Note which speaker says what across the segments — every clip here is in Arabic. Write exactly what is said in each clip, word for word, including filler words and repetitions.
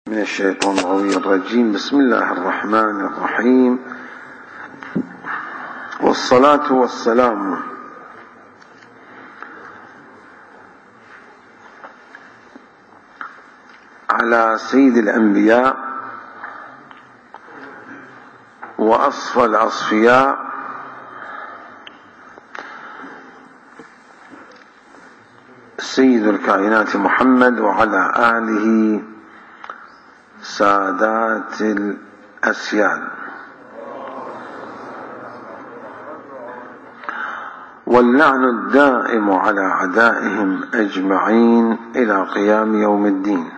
Speaker 1: من الشيطان الرجيم. بسم الله الرحمن الرحيم، والصلاة والسلام على سيد الأنبياء وأصفى الأصفياء سيد الكائنات محمد وعلى آله سادات الأسياد، واللعن الدائم على أعدائهم أجمعين إلى قيام يوم الدين.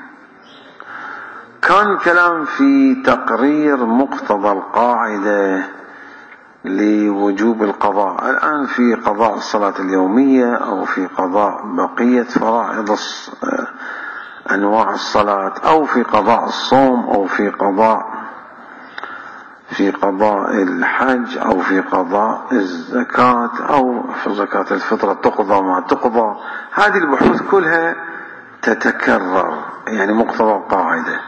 Speaker 1: كان كلام في تقرير مقتضى القاعدة لوجوب القضاء، الآن في قضاء الصلاة اليومية أو في قضاء بقية فرائض أنواع الصلاة، أو في قضاء الصوم، أو في قضاء في قضاء الحج، أو في قضاء الزكاة، أو في زكاة الفطرة تقضى ما تقضى. هذه البحوث كلها تتكرر، يعني مقتضى القاعدة.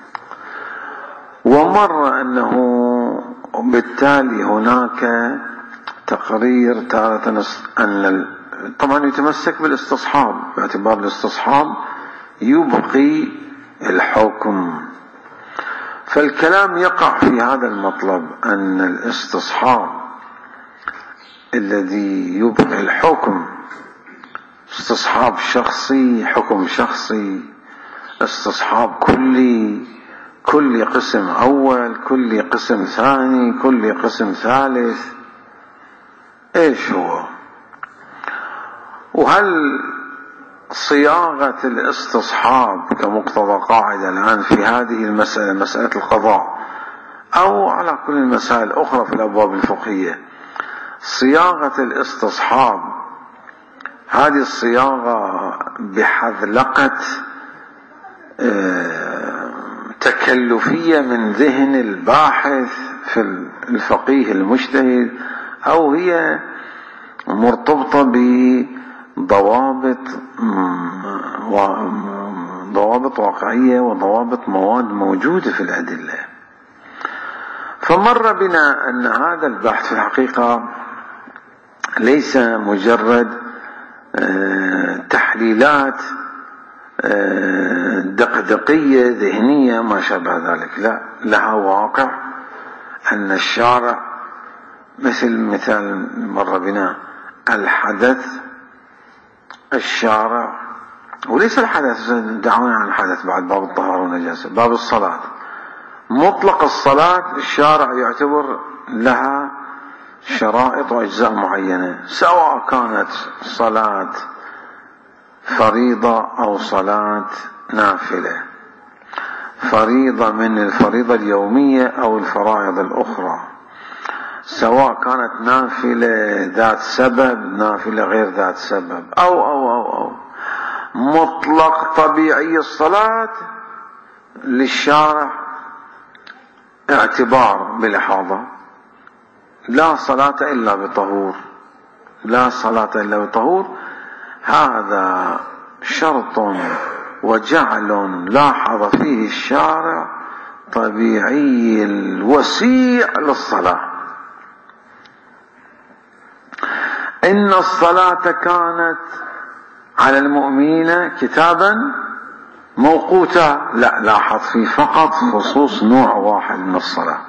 Speaker 1: ومر أنه بالتالي هناك تقرير تارة أن طبعا يتمسك بالاستصحاب، باعتبار الاستصحاب يبقي الحكم. فالكلام يقع في هذا المطلب، أن الاستصحاب الذي يبقي الحكم استصحاب شخصي، حكم شخصي، استصحاب كلي، كل قسم أول، كل قسم ثاني، كل قسم ثالث. إيش هو؟ وهل صياغة الاستصحاب كمقتضى قاعدة الآن في هذه المسألة، مسألة القضاء، أو على كل المسائل الأخرى في الأبواب الفقهية، صياغة الاستصحاب هذه الصياغة بحذلقة تكلفية من ذهن الباحث في الفقيه المجتهد، أو هي مرتبطة بضوابط ضوابط واقعية وضوابط مواد موجودة في الأدلة؟ فمر بنا أن هذا البحث في الحقيقة ليس مجرد تحليلات دقدقية ذهنية ما شابه ذلك، لا، لها واقع. أن الشارع مثل مثال مر بنا الحدث، الشارع وليس الحدث، دعونا عن الحدث بعد باب الطهارة والنجاسة، باب الصلاة، مطلق الصلاة الشارع يعتبر لها شرائط وأجزاء معينة، سواء كانت صلاة فريضة أو صلاة نافلة، فريضة من الفريضة اليومية أو الفرائض الأخرى، سواء كانت نافلة ذات سبب، نافلة غير ذات سبب، أو أو أو أو مطلق طبيعي الصلاة للشارع اعتبار بلحاظة لا صلاة إلا بطهور، لا صلاة إلا بطهور. هذا شرط وجعل لاحظ فيه الشارع طبيعي الوسيع للصلاة. إن الصلاة كانت على المؤمنين كتابا موقوتا، لا، لاحظ فيه فقط خصوص نوع واحد من الصلاة.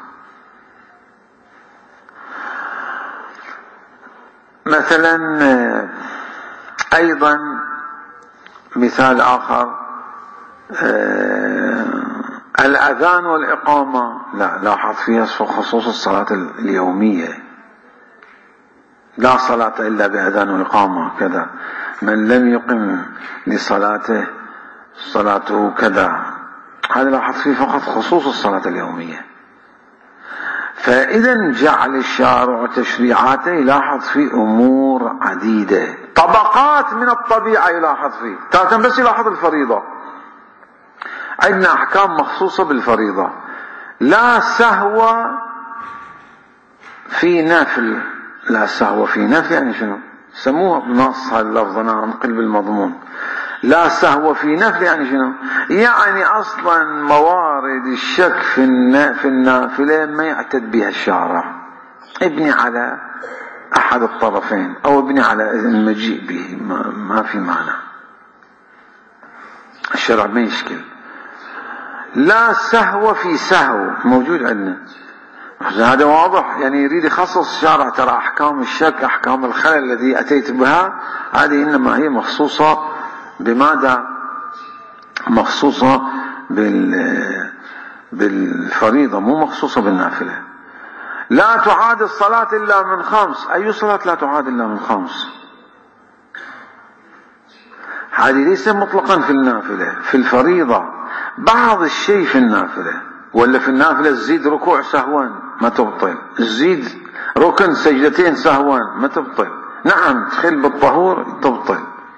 Speaker 1: مثلا أيضا مثال آخر، الأذان والإقامة، لا، لاحظ فيها خصوص الصلاة اليومية، لا صلاة إلا بأذان وإقامة كذا، من لم يقم لصلاته صلاته كذا، هذا لاحظ فيه فقط خصوص الصلاة اليومية. فإذا جعل الشارع تشريعاته يلاحظ فيه أمور عديدة، طبقات من الطبيعة يلاحظ فيه. تارة بس يلاحظ الفريضة، عندنا أحكام مخصوصة بالفريضة، لا سهو في نفل، لا سهو في نفل يعني شنو؟ سموها بنص هاللفظ، أنا أنقل بالمضمون، لا سهو في نفل يعني شنو؟ يعني اصلا موارد الشك في في النافلة ما يعتد بها الشارع، ابني على احد الطرفين او ابني على المجيء به، ما, ما في معنى، الشرع ما يشكل. لا سهو في سهو موجود عندنا، هذا واضح، يعني يريد يخصص الشارع ترى احكام الشك احكام الخلل الذي اتيت بها هذه انما هي مخصوصة بماذا؟ مخصوصة بال بالفريضة، مو مخصوصة بالنافلة. لا تعاد الصلاة إلا من خمس، أي صلاة لا تعاد إلا من خمس؟ هذه ليس مطلقا في النافلة، في الفريضة بعض الشيء في النافلة، ولا في النافلة تزيد ركوع سهوا ما تبطل، تزيد ركن سجدتين سهوا ما تبطل، نعم تخل بالطهور تبطل.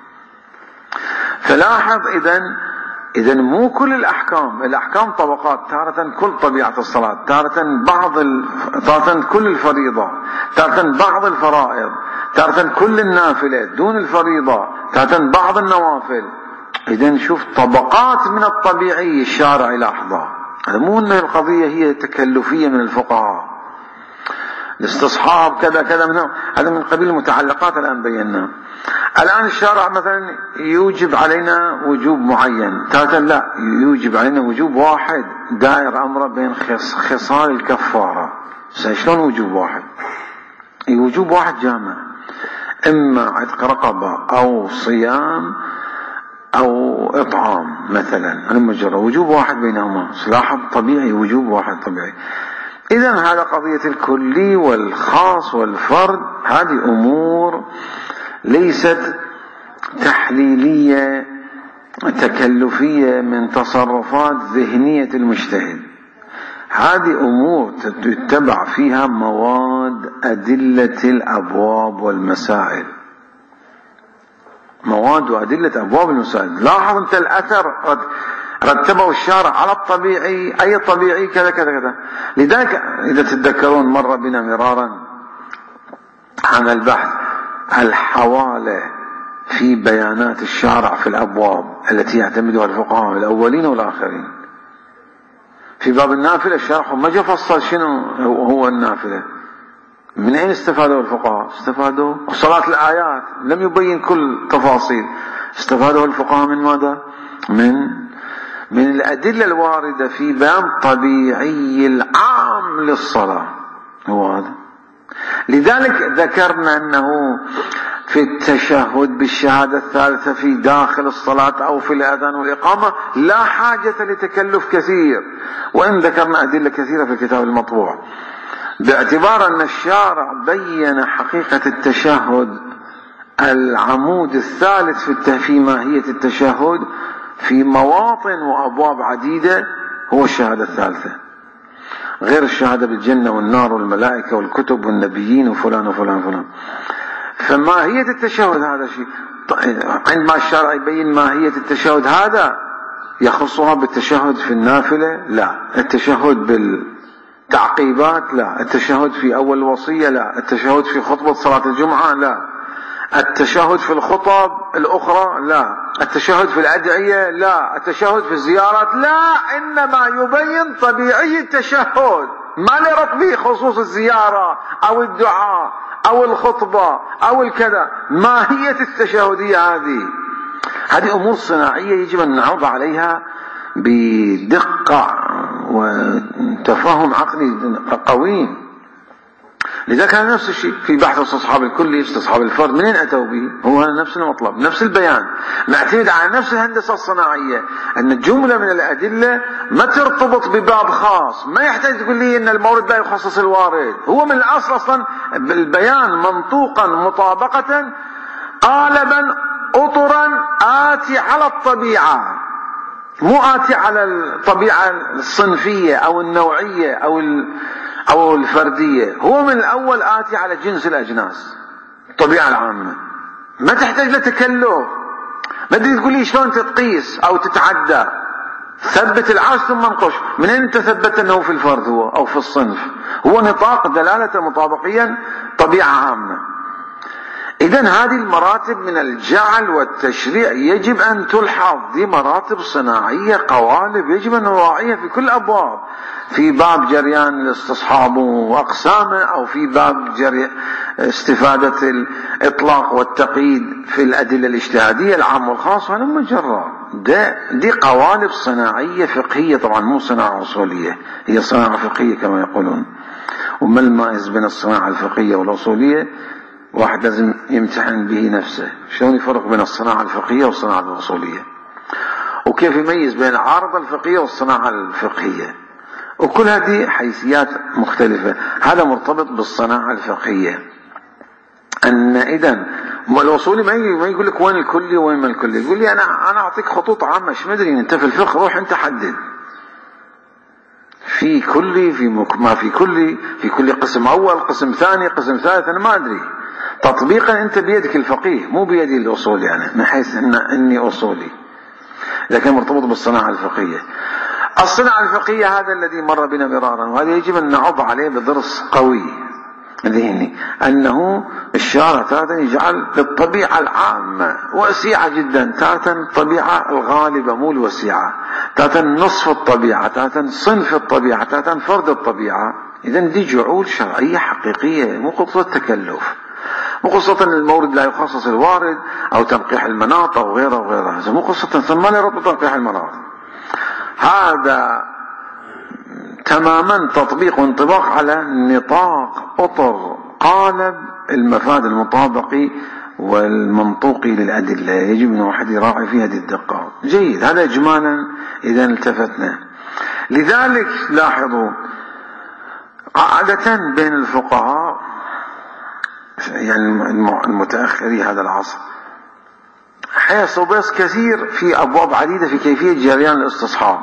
Speaker 1: فلاحظ إذن إذن مو كل الأحكام، الأحكام طبقات، تارة كل طبيعة الصلاة، تارة بعض ال... تارة كل الفريضة، تارة بعض الفرائض، تارة كل النافلة دون الفريضة، تارة بعض النوافل. إذن شوف طبقات من الطبيعي الشارع يلاحظها، هذا مو أن القضية هي تكلفية من الفقهاء الاستصحاب كذا كذا منهم، هذا من قبيل المتعلقات الآن بينا. الآن الشارع مثلا يوجب علينا وجوب معين، تارة لا يوجب علينا وجوب واحد دائر أمره بين خصال الكفارة. شلون وجوب واحد؟ وجوب واحد جامع، إما عتق رقبة أو صيام أو إطعام مثلا، المجرى وجوب واحد بينهما، لاحظ طبيعي وجوب واحد طبيعي. إذن هذا قضية الكلي والخاص والفرد، هذه أمور ليست تحليلية تكلفية من تصرفات ذهنية المجتهد، هذه أمور تتبع فيها مواد أدلة الأبواب والمسائل، مواد وأدلة أبواب المسائل. لاحظ أنت الأثر رتبه الشارع على الطبيعي، أي طبيعي كذا كذا كذا. لذلك إذا تتذكرون مر بنا مرارا عن البحث الحوالة في بيانات الشارع في الأبواب التي يعتمدها الفقهاء الأولين والآخرين. في باب النافلة الشارع ما جاء فصل شنو هو النافلة، من أين استفادوا الفقهاء؟ استفادوا صلاة الآيات، لم يبين كل تفاصيل، استفادوا الفقهاء من ماذا؟ من من الأدلة الواردة في بيان طبيعي العام للصلاة، هو هذا. لذلك ذكرنا أنه في التشهد بالشهادة الثالثة في داخل الصلاة أو في الأذان والإقامة لا حاجة لتكلف كثير، وإن ذكرنا أدلة كثيرة في الكتاب المطبوع، باعتبار أن الشارع بين حقيقة التشهد العمود الثالث في في ماهية التشهد في مواطن وأبواب عديدة، هو الشهادة الثالثة، غير الشهادة بالجنة والنار والملائكة والكتب والنبيين وفلان وفلان وفلان. فماهية التشهد هذا شيء، عندما الشارع يبين ماهية التشهد هذا يخصها بالتشهد في النافلة لا، التشهد بالتعقيبات لا، التشهد في أول الوصية لا، التشهد في خطبة صلاة الجمعة لا، التشهد في الخطب الأخرى لا، التشهد في الأدعية لا، التشهد في الزيارات لا، إنما يبين طبيعي التشهد، ما لرق به خصوص الزيارة أو الدعاء أو الخطبة أو الكذا. ماهية التشهدية هذه هذه أمور صناعية يجب أن نعرض عليها بدقة وتفهم عقلي قوي. لذلك كان نفس الشيء في بحث استصحاب الكلي استصحاب الفرد، منين أتوا به؟ هو نفس المطلب، نفس البيان، معتمد على نفس الهندسة الصناعية، أن الجملة من الأدلة ما ترتبط بباب خاص، ما يحتاج تقول لي أن المورد لا يخصص الوارد، هو من الأصل أصلا البيان منطوقا مطابقة قالبا أطرا آتي على الطبيعة، مو آتي على الطبيعة الصنفية أو النوعية أو أو الفردية، هو من الأول آتي على جنس الأجناس، الطبيعة العامة، ما تحتاج لتكلف. ما تدري تقول لي شلون تتقيس أو تتعدى، ثبت العاش ثم انقش، من أين أنت ثبت أنه في الفرد هو أو في الصنف؟ هو نطاق دلالة مطابقيا طبيعة عامة. إذن هذه المراتب من الجعل والتشريع يجب أن تلحظ، دي مراتب صناعية، قوالب يجب أن نراعيها في كل أبواب، في باب جريان الاستصحاب وأقسامه، أو في باب جري استفادة الإطلاق والتقييد في الأدلة الاجتهادية العام والخاص. هذا مجرد دي قوالب صناعية فقهية، طبعا مو صناعة أصولية، هي صناعة فقهية كما يقولون. وما المائز بين الصناعة الفقهية والأصولية؟ واحد لازم يمتحن به نفسه، شلون يفرق بين الصناعة الفقهية والصناعة الأصولية، وكيف يميز بين العارضة الفقهية والصناعة الفقهية، وكل هذه حيثيات مختلفة. هذا مرتبط بالصناعة الفقهية. أن إذن الأصولي ما يقول لك وين الكلي وين ما الكلي، يقول لي أنا أنا أعطيك خطوط عامة، مش مدري أنت في الفقه روح أنت حدد في كلي في ما في كلي، في كل قسم أول قسم ثاني قسم ثالث، أنا ما أدري. تطبيقا أنت بيدك الفقيه مو بيدي الأصول، يعني من حيث أن إني أصولي، لكن مرتبط بالصناعة الفقهية. الصناعة الفقهية هذا الذي مر بنا مرارا، وهذا يجب أن نعض عليه بضرس قوي ذهني، أنه الشارع تارة يجعل للطبيعة العامة وسيعة جدا، تارة الطبيعة الغالبة مو الوسيعة، تارة نصف الطبيعة، تارة صنف الطبيعة، تارة فرد الطبيعة. إذن دي جعول شرعية حقيقية، مو قصة تكلف، مو قصة أن المورد لا يخصص الوارد أو تنقيح المناط أو غيره وغيره، هذا مو قصة، ثم لا يرد تنقيح المناط. هذا تماما تطبيق وانطباق على نطاق أطر قالب المفاد المطابقي والمنطوقي للأدلة، يجب أن واحد يراعي في هذه الدقة. جيد، هذا إجمالا إذا التفتنا. لذلك لاحظوا عادة بين الفقهاء يعني المتأخري هذا العصر حيصل بس كثير في أبواب عديدة في كيفية جريان الاستصحاب،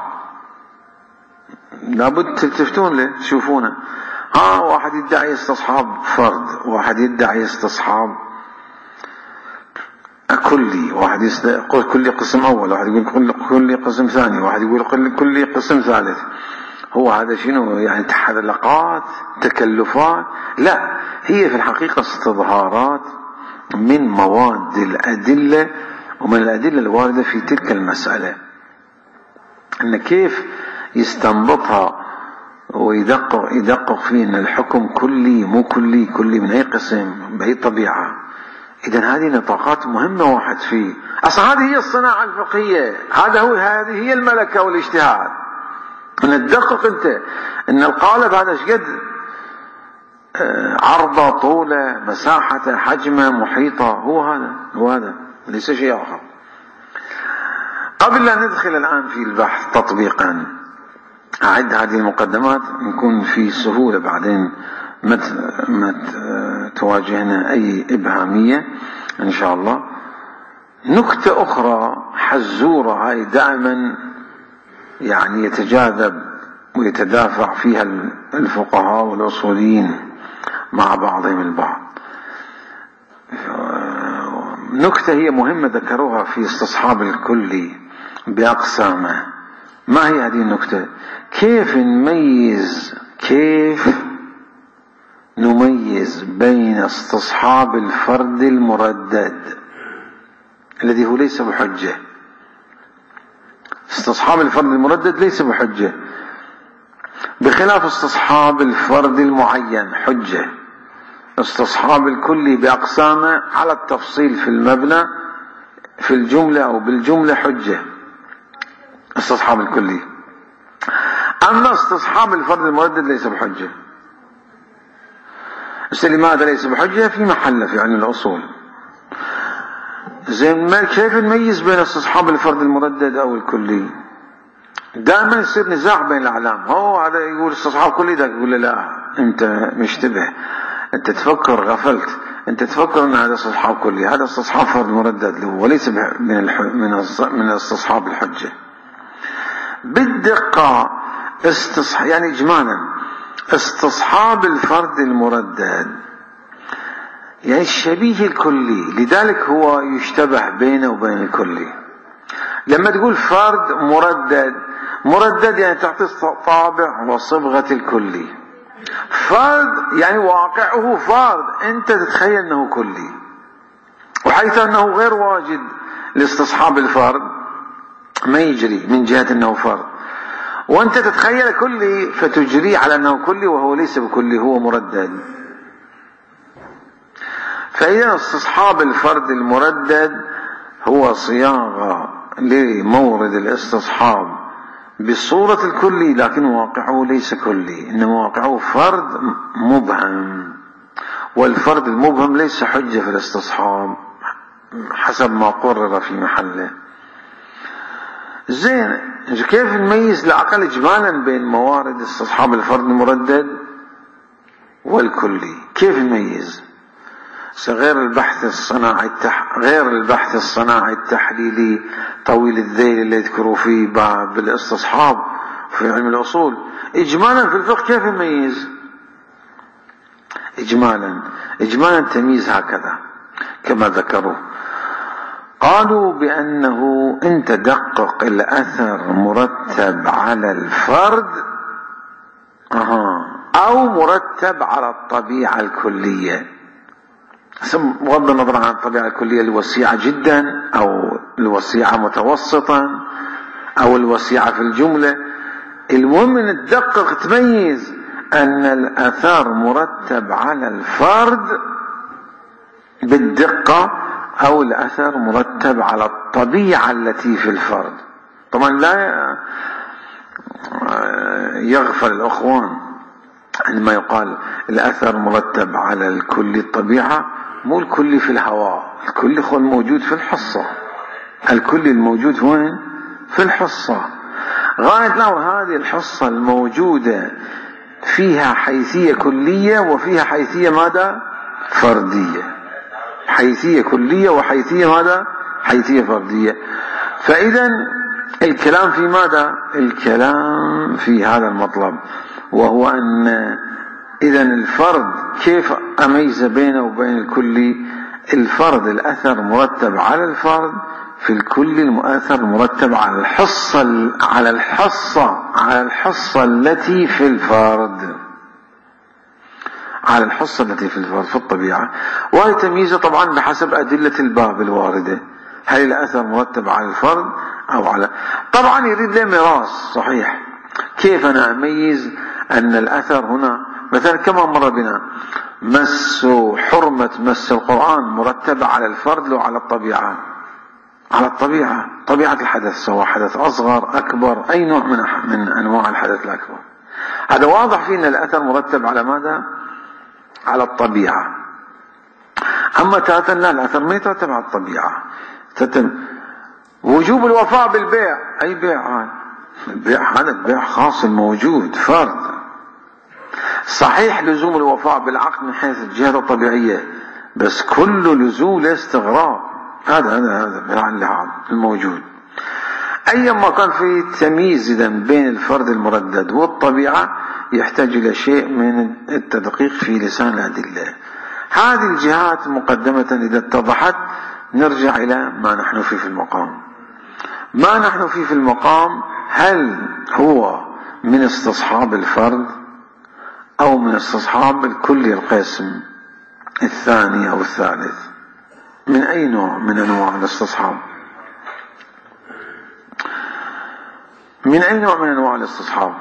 Speaker 1: لابد تلتفتون له تشوفونه. ها واحد يدعي استصحاب فرد، واحد يدعي استصحاب كلي، واحد يقول كل قسم أول، واحد يقول كل قسم ثاني، واحد يقول كل قسم ثالث. هو هذا شنو يعني؟ تحلقات، تكلفات؟ لا، هي في الحقيقة استظهارات من مواد الأدلة ومن الأدلة الواردة في تلك المسألة، أن كيف يستنبطها ويدقق يدقق فيه أن الحكم كلي مو كلي، كلي من أي قسم بأي طبيعة. إذن هذه نطاقات مهمة واحد فيه. أصلا هذه هي الصناعة الفقهية، هذا هو هذه هي الملكة والاجتهاد، أن تدقق أنت أن القالب هذا شقد عرضه، طوله، مساحته، حجمه، محيطه، هو هذا هو هذا ليس شيء آخر. قبل أن ندخل الآن في البحث تطبيقا، أعد هذه المقدمات نكون في سهولة بعدين ما تواجهنا أي إبهامية إن شاء الله. نكتة أخرى حزورة هاي دائما يعني يتجاذب ويتدافع فيها الفقهاء والأصوليين مع بعضهم البعض. نكتة هي مهمة ذكروها في استصحاب الكلي بأقسامه. ما هي هذه النكتة؟ كيف نميز كيف نميز بين استصحاب الفرد المردد الذي هو ليس بحجة. استصحاب الفرد المردد ليس بحجة، بخلاف استصحاب الفرد المعين حجة. استصحاب الكلي بأقسامه على التفصيل في المبنى في الجملة أو بالجملة حجة استصحاب الكلي. أما استصحاب الفرد المردد ليس بحجة. لماذا ليس بحجة؟ في محله في علم الأصول. زين، ما كيف نميز بين استصحاب الفرد المردد أو الكلي؟ دائما يصير نزاع بين الأعلام، هو هذا يقول استصحاب كلي، ده يقول لا أنت مشتبه، أنت تفكر غفلت، أنت تفكر أن هذا استصحاب كلي، هذا استصحاب فرد مردد وليس من من من استصحاب الحجة. بالدقة استصحاب يعني إجمالا استصحاب الفرد المردد يعني الشبيه الكلي، لذلك هو يشتبه بينه وبين الكلي. لما تقول فرد مردد، مردد يعني تعطي طابع وصبغة الكلي. فرد يعني واقعه فرد، انت تتخيل انه كلي. وحيث أنه غير واجد لاستصحاب الفرد ما يجري من جهة أنه فرد، وأنت تتخيل كلي فتجري على أنه كلي وهو ليس بكلي، هو مردد. فإذا استصحاب الفرد المردد هو صياغة لمورد الاستصحاب بالصورة الكلي، لكن واقعه ليس كلي، إنما واقعه فرد مبهم، والفرد المبهم ليس حجة في الاستصحاب حسب ما قرر في محله. زين، كيف نميز العقل إجمالا بين موارد استصحاب الفرد المردد والكلي؟ كيف نميز؟ غير البحث الصناعي التح... غير البحث الصناعي التحليلي طويل الذيل اللي يذكروا فيه باب الاستصحاب في علم الأصول، إجمالا في الفقه كيف نميز؟ إجمالا إجمالا تمييز هكذا كما ذكروا، قالوا بأنه إن تدقق الأثر مرتب على الفرد أو مرتب على الطبيعة الكلية، بغض النظر عن الطبيعة الكلية الوسيعة جدا أو الوسيعة متوسطا أو الوسيعة في الجملة، المهم أن تدقق تميز أن الأثر مرتب على الفرد بالدقة أو الأثر مرتب على الطبيعة التي في الفرد. طبعا لا يغفل الأخوان عندما يقال الأثر مرتب على الكل الطبيعة، مو الكل في الهواء، الكل هو الموجود في الحصة، الكل الموجود وين؟ في الحصة. غاية لو هذه الحصة الموجودة فيها حيثية كلية وفيها حيثية ماذا؟ فردية، حيثية كلية وحيثية ماذا؟ حيثية فردية. فإذا الكلام في ماذا؟ الكلام في هذا المطلب، وهو أن إذا الفرد كيف أميز بينه وبين الكلي؟ الفرد الأثر مرتب على الفرد، في الكل المؤثر مرتب على الحصة على الحصة على الحصة التي في الفرد على الحصة التي في الفرد في الطبيعة. وهي تمييزه طبعا بحسب أدلة الباب الواردة، هل الأثر مرتب على الفرد أو على، طبعا يريد له ميراث صحيح. كيف أنا أميز أن الأثر هنا مثلا كما مر بنا مس حرمة مس القرآن مرتبة على الفرد لو على الطبيعة؟ على الطبيعة، طبيعة الحدث، سواء حدث أصغر أكبر أي نوع من من أنواع الحدث الأكبر، هذا واضح فيه أن الأثر مرتب على ماذا؟ على الطبيعة. أما تاتا لا، الأثر ما يترتب على الطبيعة. تتم وجوب الوفاء بالبيع، أي بيع؟ البيع هذا البيع خاص موجود فرد. صحيح لزوم الوفاء بالعقد من حيث الجهة الطبيعية، بس كل لزوم لاستغراق، هذا هذا هذا بيع اللعاب الموجود. أيما كان في تمييز إذا بين الفرد المردد والطبيعة يحتاج إلى شيء من التدقيق في لسان الأدلة. هذه الجهات مقدمة إذا اتضحت نرجع إلى ما نحن فيه في المقام. ما نحن فيه في المقام هل هو من استصحاب الفرد أو من استصحاب الكل القسم الثاني أو الثالث؟ من أي نوع من أنواع الاستصحاب؟ من أي نوع من أنواع الاستصحاب؟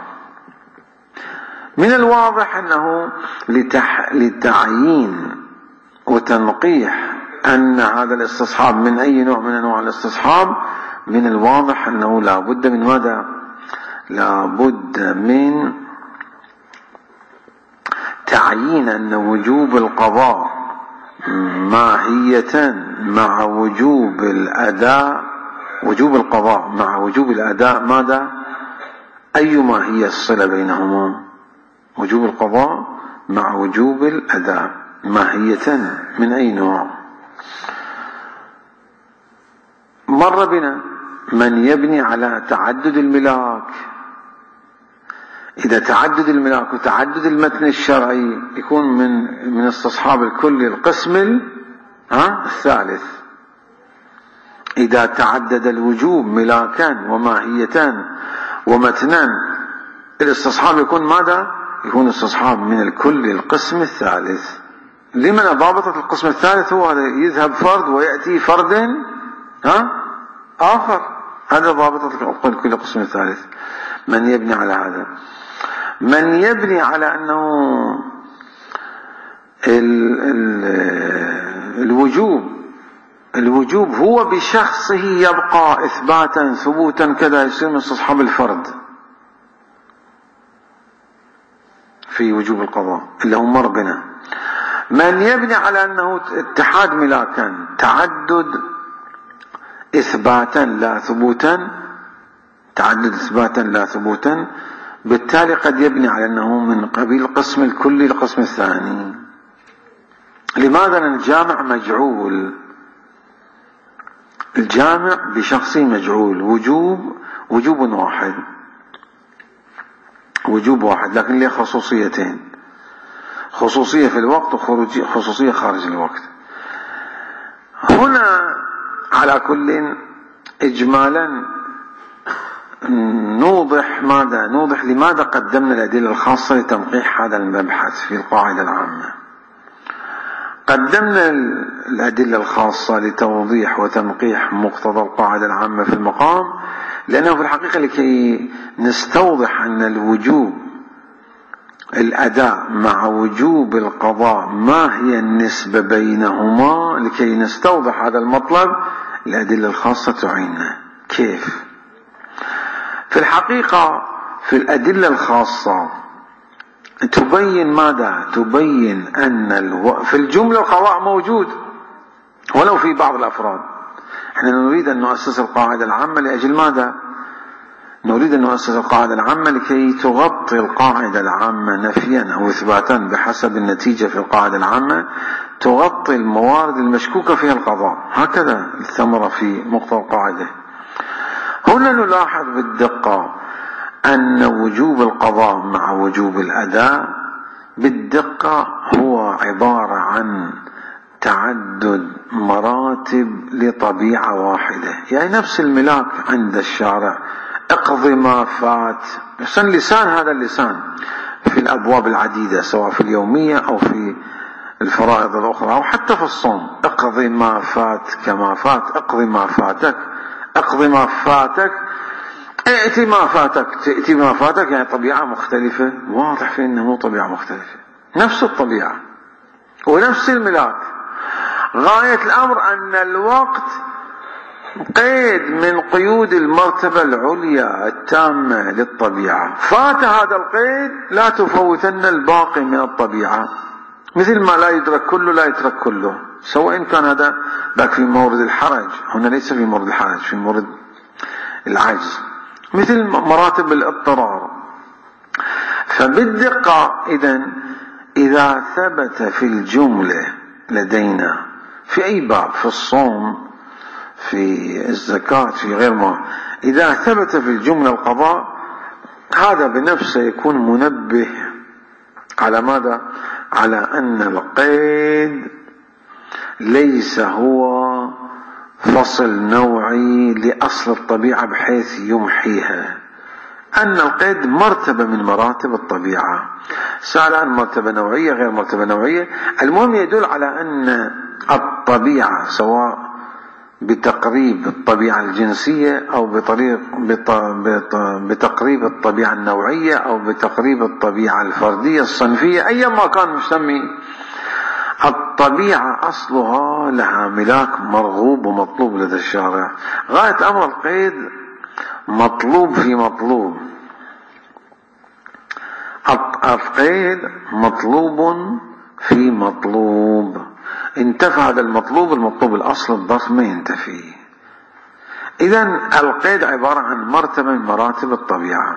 Speaker 1: من الواضح أنه لتح... لتعيين وتنقيح أن هذا الاستصحاب من أي نوع من أنواع الاستصحاب، من الواضح أنه لا بد من ماذا؟ لا بد من تعيين أن وجوب القضاء ماهية مع وجوب الأداء، وجوب القضاء مع وجوب الأداء ماذا؟ أيما هي الصلة بينهما؟ وجوب القضاء مع وجوب الأداء ماهية من أي نوع؟ مر بنا من يبني على تعدد الملاك، إذا تعدد الملاك وتعدد المتن الشرعي يكون من من استصحاب الكل القسم ها الثالث. إذا تعدد الوجوب ملاكان وماهيتان ومتنان الاستصحاب يكون ماذا؟ يكون استصحاب من الكل القسم الثالث. لمن ضابطة القسم الثالث هو هذا، يذهب فرد ويأتي فرد ها آخر، هذا ضابطة كل قسم ثالث. من يبني على هذا؟ من يبني على أنه ال ال الوجوب الوجوب هو بشخصه يبقى إثباتا ثبوتا كذا، يصير من استصحاب الفرد في وجوب القضاء اللي هو مر بنا. من يبني على أنه اتحاد ملاكا، تعدد إثباتا لا ثبوتا، تعدد إثباتا لا ثبوتا، بالتالي قد يبني على أنه من قبيل القسم الكلي القسم الثاني. لماذا؟ الجامع مجعول، الجامع بشخصه مجعول، وجوب وجوب واحد، وجوب واحد، لكن له خصوصيتين، خصوصية في الوقت وخصوصية خارج الوقت. هنا على كل إجمالا نوضح ماذا نوضح لماذا قدمنا الأدلة الخاصة لتنقيح هذا المبحث في القاعدة العامة. قدمنا الأدلة الخاصة لتوضيح وتنقيح مقتضى القاعدة العامة في المقام، لأنه في الحقيقة لكي نستوضح أن الوجوب الأداء مع وجوب القضاء ما هي النسبة بينهما، لكي نستوضح هذا المطلب الأدلة الخاصة تعيننا. كيف؟ في الحقيقة في الأدلة الخاصة تبين ماذا؟ تبين أن الو... في الجملة القضاء موجود ولو في بعض الأفراد. احنا نريد أن نؤسس القاعدة العامة لأجل ماذا؟ نريد أن نؤسس القاعدة العامة لكي تغطي القاعدة العامة نفيا أو إثباتا بحسب النتيجة في القاعدة العامة، تغطي الموارد المشكوكة فيها القضاء. هكذا الثمرة في مقتضى القاعدة. هنا نلاحظ بالدقة أن وجوب القضاء مع وجوب الأداء بالدقة هو عبارة عن تعدد مراتب لطبيعة واحدة، يعني نفس الملاك عند الشارع، اقضي ما فات، حسن لسان هذا اللسان في الأبواب العديدة سواء في اليومية أو في الفرائض الأخرى أو حتى في الصوم، اقضي ما فات كما فات، اقضي ما فاتك، اقضي ما فاتك، ائتي ما فاتك، تأتي ما فاتك، يعني طبيعة مختلفة. واضح في أنه طبيعة مختلفة، نفس الطبيعة ونفس الملاك. غاية الأمر أن الوقت قيد من قيود المرتبة العليا التامة للطبيعة، فات هذا القيد لا تفوتن الباقي من الطبيعة، مثل ما لا يدرك كله لا يترك كله، سواء كان هذا ذاك في مورد الحرج، هنا ليس في مورد الحرج، في مورد العجز، مثل مراتب الاضطرار. فبالدقة إذن إذا ثبت في الجملة لدينا في أي باب، في الصوم، في الزكاة، في غير ما، إذا ثبت في الجملة القضاء، هذا بنفسه يكون منبه على ماذا؟ على أن القيد ليس هو فصل نوعي لأصل الطبيعة بحيث يمحيها، أن القيد مرتبة من مراتب الطبيعة، سواء مرتبة نوعية غير مرتبة نوعية، المهم يدل على أن الطبيعة سواء بتقريب الطبيعة الجنسية أو بطريق بتقريب الطبيعة النوعية أو بتقريب الطبيعة الفردية الصنفية، أيما كان مسمي، الطبيعة أصلها لها ملاك مرغوب ومطلوب لدى الشارع. غاية أمر القيد مطلوب في مطلوب، القيد مطلوب في مطلوب، انتفى هذا المطلوب، المطلوب الأصل الظرف ما ينتفي. إذن القيد عبارة عن مرتبة من مراتب الطبيعة.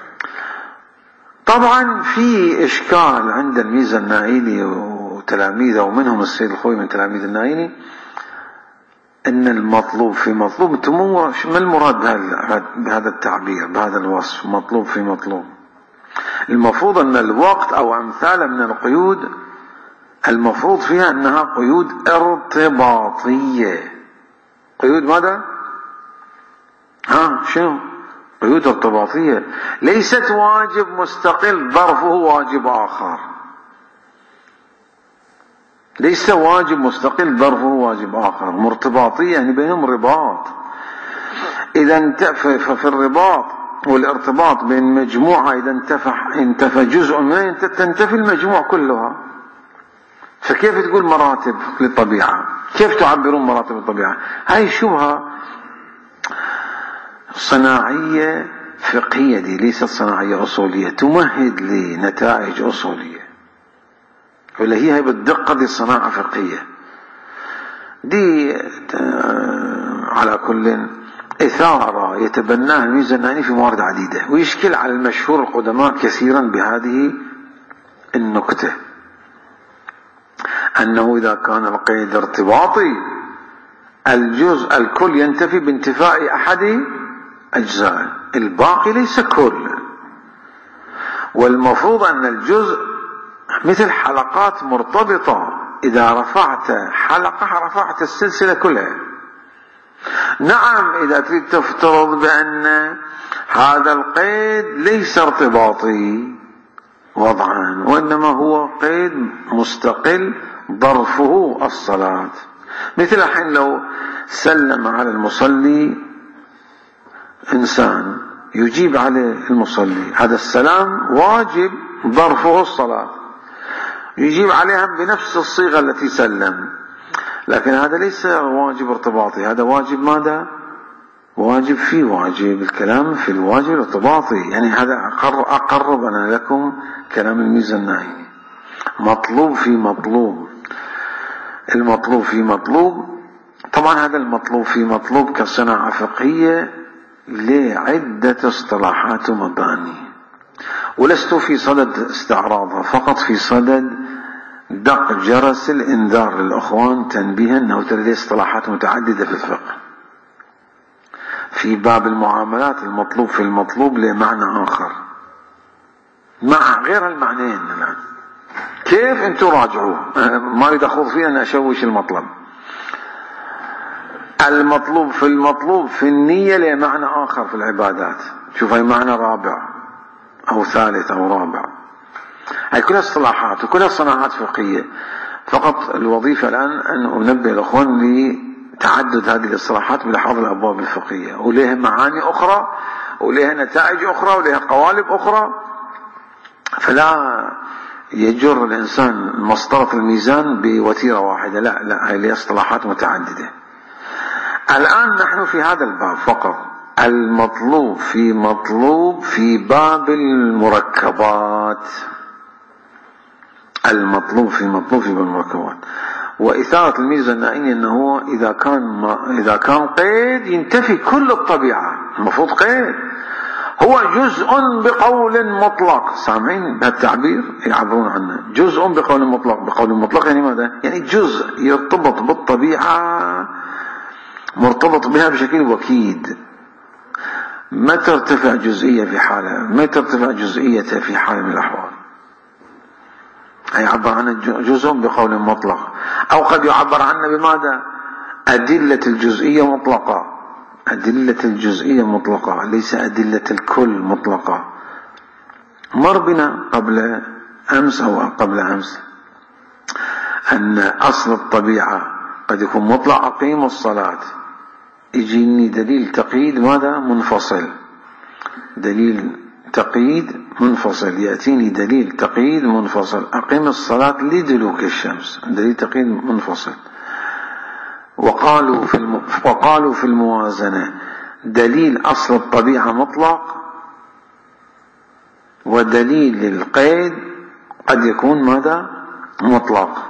Speaker 1: طبعا في إشكال عند الميزة النائلي وتلاميذه، ومنهم السيد الخوي من تلاميذ النائلي، أن المطلوب في مطلوب، ما المراد بهذا التعبير بهذا الوصف مطلوب في مطلوب؟ المفروض أن الوقت أو أمثاله من القيود المفروض فيها أنها قيود ارتباطية. قيود ماذا؟ ها شنو؟ قيود ارتباطية، ليست واجب مستقل ظرفه واجب آخر. ليس واجب مستقل ظرفه واجب آخر، مرتباطية يعني بينهم رباط. إذا انتفى ففي الرباط والارتباط بين مجموعة إذا انتفى انتفى جزء منها تنتفي المجموع كلها. فكيف تقول مراتب للطبيعة؟ كيف تعبرون مراتب الطبيعة؟ هاي شبهة صناعية فقهية، دي ليست صناعية أصولية تمهد لنتائج أصولية، ولا هي هي بالدقة دي صناعة فقهية دي. على كل إثارة يتبناها الميزاناني في موارد عديدة، ويشكل على المشهور القدماء كثيرا بهذه النكتة، أنه إذا كان القيد ارتباطي الجزء الكل ينتفي بانتفاء أحد أجزاء، الباقي ليس كل. والمفروض أن الجزء مثل حلقات مرتبطة، إذا رفعت حلقة رفعت السلسلة كلها. نعم إذا تريد تفترض بأن هذا القيد ليس ارتباطي وضعا، وإنما هو قيد مستقل ظرفه الصلاة. مثل الحين لو سلم على المصلي إنسان يجيب عليه المصلي، هذا السلام واجب ظرفه الصلاة، يجيب عليها بنفس الصيغة التي سلم، لكن هذا ليس واجب ارتباطي، هذا واجب ماذا؟ واجب في واجب، الكلام في الواجب الارتباطي. يعني هذا أقرب أنا لكم كلام الميزاناني، مطلوب في مطلوب، المطلوب في مطلوب. طبعا هذا المطلوب في مطلوب كصناعة فقهية لعدة اصطلاحات ومباني، ولست في صدد استعراضها، فقط في صدد دق جرس الإنذار للأخوان تنبيها أنه لديه اصطلاحات متعددة في الفقه. في باب المعاملات المطلوب في المطلوب له معنى آخر مع غير المعنيين. الآن كيف أنتم راجعوه، ما أريد أخوض فيه أن أشوش المطلب. المطلوب في المطلوب في النية له معنى آخر في العبادات، شوف هاي معنى رابع أو ثالث أو رابع. هاي كلها اصطلاحات وكلها صناعات فقهية، فقط الوظيفة الآن أن أنبه الأخوان لتعدد هذه الاصطلاحات بلحاظ الأبواب الفقهية، ولها معاني أخرى ولها نتائج أخرى ولها قوالب أخرى، فلا يجر الإنسان مسطرة الميزان بوتيرة واحدة، لا لا، هاي لها اصطلاحات متعددة. الآن نحن في هذا الباب فقط، المطلوب في مطلوب في باب المركبات، المطلوب في مطلوب في باب المركبات. وإثارة الميزة النائية أنه إذا كان إذا كان قيد ينتفي كل الطبيعة، المفروض قيد هو جزء بقول مطلق، سامعين بهالتعبير يعبرون عنه، جزء بقول مطلق. بقول مطلق يعني ماذا؟ يعني جزء يرتبط بالطبيعة، مرتبط بها بشكل وكيد، ما ترتفع جزئية في حالة، ما ترتفع جزئية في حال من الأحوال. يعبر عن جزء بقول مطلق، أو قد يعبر عنه بماذا؟ أدلة الجزئية مطلقة، أدلة الجزئية مطلقة، ليس أدلة الكل مطلقة. مر بنا قبل أمس أو قبل أمس أن أصل الطبيعة قد يكون مطلق، أقيم الصلاة، يجيني دليل تقييد ماذا؟ منفصل، دليل تقييد منفصل، يأتيني دليل تقييد منفصل، أقيم الصلاة لدلوك الشمس، دليل تقييد منفصل. وقالوا في الم... وقالوا في الموازنة دليل أصل الطبيعة مطلق، ودليل القيد قد يكون ماذا؟ مطلق.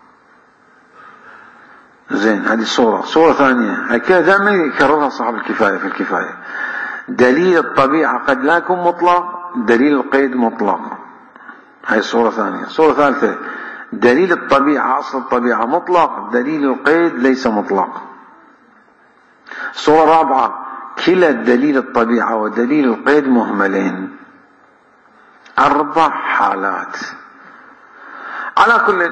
Speaker 1: زين، هذه صورة. صورة ثانية هكذا دائما يكررها صاحب الكفاية في الكفاية، دليل الطبيعة قد لا يكون مطلق، دليل القيد مطلق. هاي صورة ثانية. صورة ثالثة دليل الطبيعة أصل الطبيعة مطلق، دليل القيد ليس مطلق. صورة رابعة كلا دليل الطبيعة ودليل القيد مهملين. أربع حالات. على كل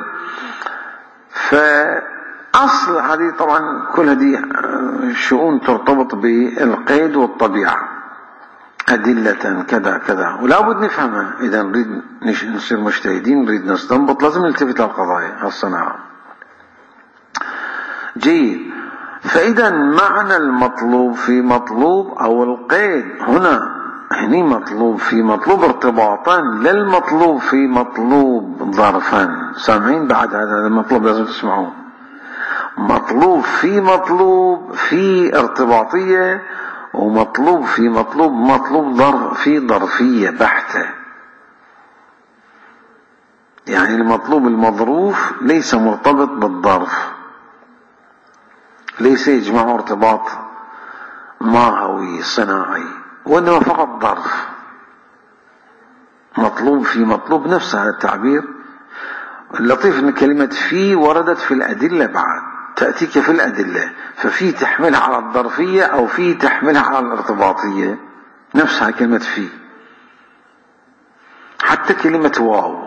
Speaker 1: فأصل هذه طبعا كل هذه شؤون ترتبط بالقيد والطبيعة، أدلة كذا كذا، ولا بد نفهمها إذا نريد نصير مجتهدين، نريد نستنبط، لازم نلتفت للقضايا الصناعة. جيد. فإذا معنى المطلوب في مطلوب أو القيد هنا هني مطلوب في مطلوب ارتباطا، لا المطلوب في مطلوب ظرفا. سامعين بعد هذا المطلوب لازم تسمعوه. مطلوب في مطلوب في ارتباطية، ومطلوب في مطلوب مطلوب ظرف في ظرفية بحتة. يعني المطلوب المظروف ليس مرتبط بالظرف، ليس يجمع ارتباط ماهوي صناعي، وإنما فقط ظرف. مطلوب في مطلوب نفس هذا التعبير. اللطيف ان كلمة في وردت في الأدلة بعد، تأتيك في الأدلة، ففي تحملها على الظرفية أو في تحملها على الارتباطية، نفسها كلمة في. حتى كلمة واو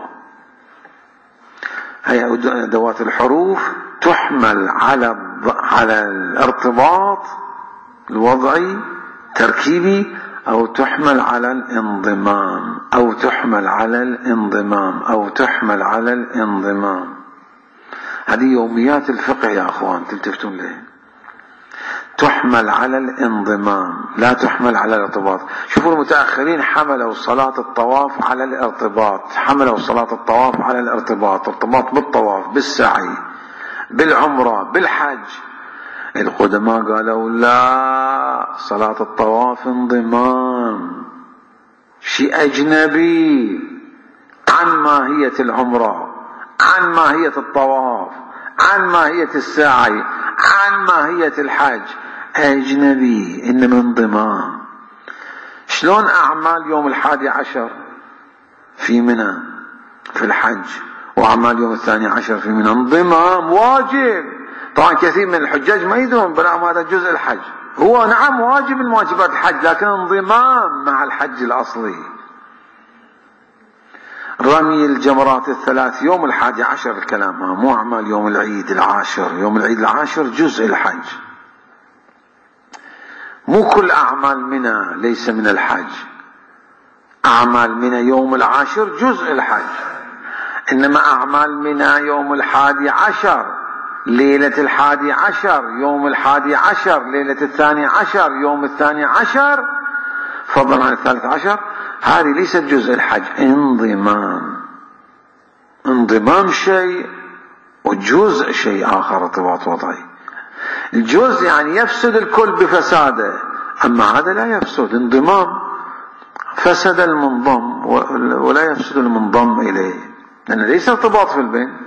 Speaker 1: هي أدوات الحروف تحمل على على الارتباط الوضعي تركيبي، أو تحمل على الانضمام أو تحمل على الانضمام أو تحمل على الانضمام. هذه يوميات الفقه يا أخوان، تلتفتون ليه. تحمل على الانضمام لا تحمل على الارتباط. شوفوا المتأخرين حملوا صلاة الطواف على الارتباط، حملوا صلاة الطواف على الارتباط، ارتباط بالطواف بالسعي بالعمرة بالحج. القدماء قالوا لا، صلاة الطواف انضمام، شيء أجنبي عن ماهية العمرة، عن ماهية الطواف، عن ماهية السعي، عن ماهية الحج، أجنبي، إنما انضمام. شلون أعمال يوم الحادي عشر في منى في الحج وأعمال يوم الثاني عشر في منى؟ انضمام واجب. طبعا كثير من الحجاج ما يدرون بنعم هذا جزء الحج، هو نعم واجب من واجبات الحج، لكن انضمام مع الحج الأصلي. رمي الجمرات الثلاث يوم الحادي عشر، الكلام ها مو أعمال يوم العيد العاشر. يوم العيد العاشر جزء الحج، مو كل أعمال منى ليس من الحج. أعمال منى يوم العاشر جزء الحج، إنما أعمال منى يوم الحادي عشر، ليلة الحادي عشر، يوم الحادي عشر، ليلة الثاني عشر، يوم الثاني عشر، فضلا عن الثالث عشر، هذه ليست جزء الحج. انضمام، انضمام شيء وجزء شيء آخر، ارتباط وضعي. الجزء يعني يفسد الكل بفساده، أما هذا لا يفسد. انضمام فسد المنضم ولا يفسد المنضم إليه، لأن ليس ارتباط في البين.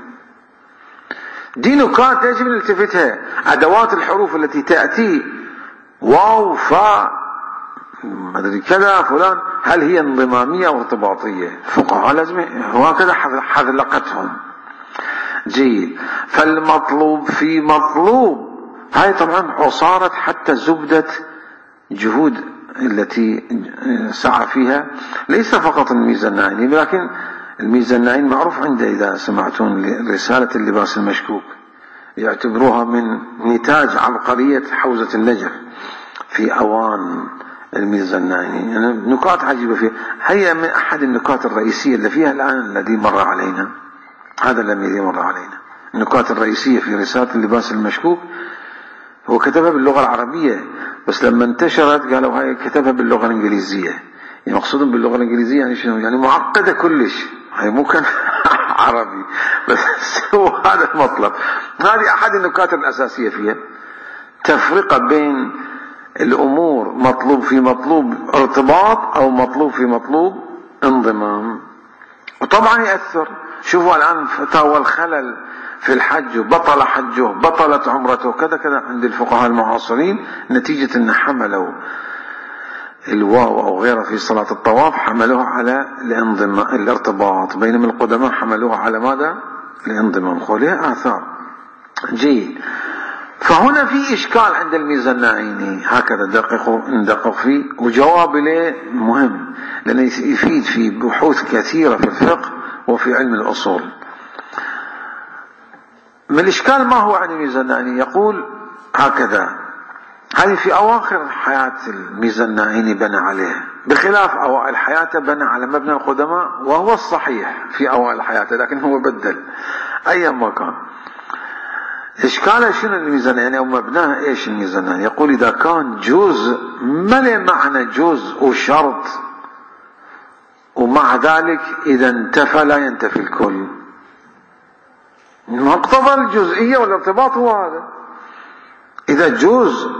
Speaker 1: دي نكات يجب أن نلتفتها. أدوات الحروف التي تأتي واو فا مدري كذا فلان، هل هي انضمامية أو ارتباطية؟ الفقهاء لازم هكذا حذلقتهم. جيد. فالمطلوب في مطلوب، هاي طبعا عصارت حتى زبدة جهود التي سعى فيها ليس فقط الميزانعيني، لكن الميزانعين معروف عنده إذا سمعتون رسالة اللباس المشكوك، يعتبروها من نتاج عبقرية حوزة النجف في أوان الميزانعيني. يعني نكات عجيبة فيها. هي من أحد النكات الرئيسية اللي فيها الآن الذي مر علينا، هذا الذي مر علينا. النكات الرئيسية في رسالة اللباس المشكوك هو كتبها باللغة العربية، بس لما انتشرت قالوا هاي كتبها باللغة الإنجليزية. يعني مقصودهم باللغة الإنجليزية يعني شنو؟ يعني معقدة كلش، هاي مو كان عربي، بس هو هذا المطلب. هذه أحد النكات الأساسية فيها، تفرقة بين الأمور مطلوب في مطلوب ارتباط أو مطلوب في مطلوب انضمام. وطبعا يأثر. شوفوا الآن فتاوى الخلل في الحج، بطل حجه، بطلت عمرته، كذا كذا عند الفقهاء المعاصرين، نتيجة أن حملوا الواو أو غيره في صلاة الطواف حملوها على الانضمام الارتباط، بينما القدماء حملوها على ماذا؟ الانضمام. خليها آثار. جيد. فهنا في إشكال عند الميزانعيني، هكذا دققوا ندقق فيه، وجواب له مهم لأنه يفيد في بحوث كثيرة في الفقه وفي علم الأصول. من الإشكال ما هو عن الميزانعيني؟ يقول هكذا: هذه في أواخر حياة الميزانعيني بنى عليه، بخلاف أوائل حياته بنى على مبنى القدماء، وهو الصحيح في أوائل حياته، لكن هو بدل أي مكان. إشكاله شنو الميزانة يعني، أو مبناها إيش الميزانة؟ يقول إذا كان جزء ما له معنى جزء وشرط، ومع ذلك إذا انتفى لا ينتفي الكل. مقتضى الجزئية والارتباط هو هذا. إذا جزء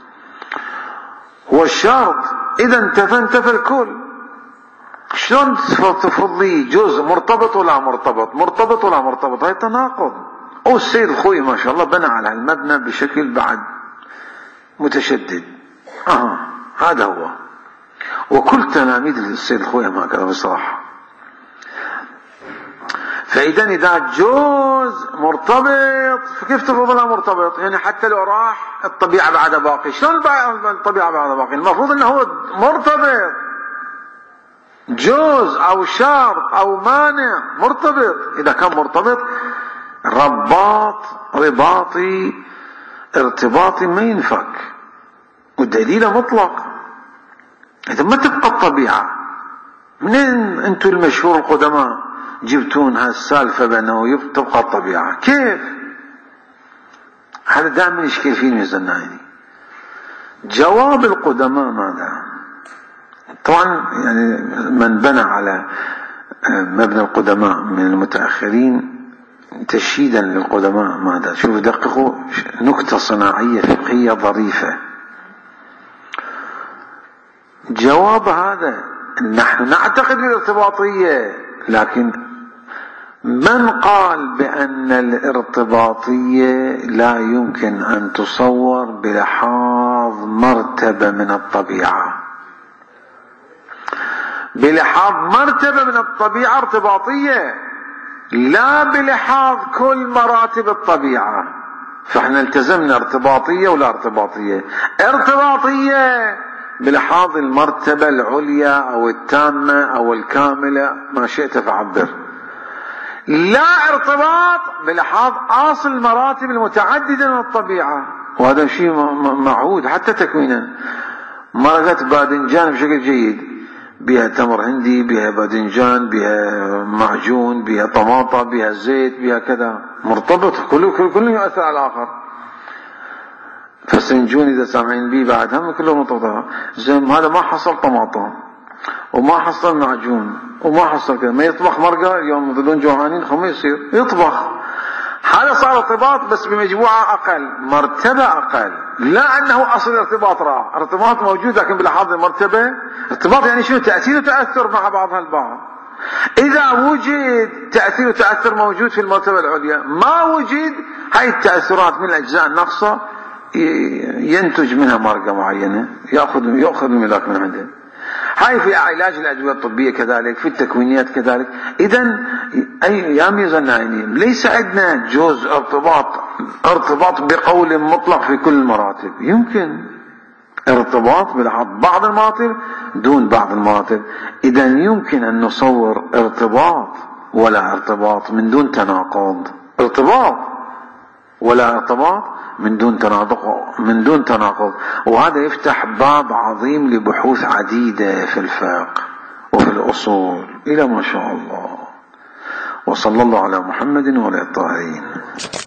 Speaker 1: والشرط إذا انتفى انتفى الكل. شلون تفرض لي جزء مرتبط ولا مرتبط، مرتبط ولا مرتبط؟ هاي تناقض. أو السيد الخوي ما شاء الله بنى على المبنى بشكل بعد متشدد. آه هذا هو، وكل تلاميذ السيد الخوي هكذا بصراحة. فإذا إذا جزء مرتبط فكيف تفرض لها مرتبط؟ يعني حتى لو راح الطبيعة بعد باقي، شلون الطبيعة بعد باقي؟ المفروض أنه هو مرتبط، جزء أو شرط أو مانع مرتبط. إذا كان مرتبط رباط رباطي ارتباطي ما ينفك، والدليل مطلق. إذا ما تبقى الطبيعة، منين أنتم المشهور القدماء جبتون هالسالفة بأنه تبقى الطبيعة؟ كيف؟ هذا دائما يشكل فيه الميزانين. جواب القدماء ماذا؟ طبعا يعني من بنى على مبنى القدماء من المتأخرين تشييدا للقدماء ماذا؟ شوفوا دققوا، نكتة صناعية فقهية ظريفة. جواب هذا نحن نعتقد بالارتباطية، لكن من قال بأن الارتباطية لا يمكن أن تصور بلحاظ مرتبة من الطبيعة؟ بلحاظ مرتبة من الطبيعة ارتباطية، لا بلحاظ كل مراتب الطبيعة. فاحنا التزمنا ارتباطية ولا ارتباطية؟ ارتباطية بلحاظ المرتبة العليا أو التامة أو الكاملة، ما شئت فعبر. لا ارتباط بلحاظ أصل المراتب المتعددة من الطبيعة، وهذا شيء معهود حتى تكوينا. مرقة باذنجان بشكل جيد، بها تمر هندي، بها باذنجان، بها معجون، بها طماطة، بها زيت، بها كذا، مرتبط، كله كله يؤثر على الآخر. فالسنجون إذا سامعين بيه بعد هم كله مرتبط. زي هذا ما حصل طماطة وما حصل معجون وما حصل كذا، ما يطبخ مرقة يوم يظلون جوعانين خم يصير يطبخ. هذا صار ارتباط بس بمجموعة أقل، مرتبة أقل، لا أنه أصل ارتباط راح. ارتباط موجود لكن بلحاظ المرتبة. ارتباط يعني شنو؟ تأثير وتأثر مع بعضها البعض. إذا وجد تأثير وتأثر موجود في المرتبة العليا، ما وجد هاي التأثرات من الأجزاء الناقصة ينتج منها مرقة معينة، يأخذ يأخذ الملاك من عنده. هاي في علاج الأدوية الطبية كذلك، في التكوينيات كذلك. إذن أي يا ميزانين ليس عندنا جزء ارتباط ارتباط بقول مطلق في كل المراتب. يمكن ارتباط بلحظ بعض المراتب دون بعض المراتب. إذن يمكن أن نصور ارتباط ولا ارتباط من دون تناقض، ارتباط ولا ارتباط من دون تناقض من دون تناقض وهذا يفتح باب عظيم لبحوث عديدة في الفقه وفي الأصول إلى ما شاء الله. وصلى الله على محمد وعلى الطاهرين.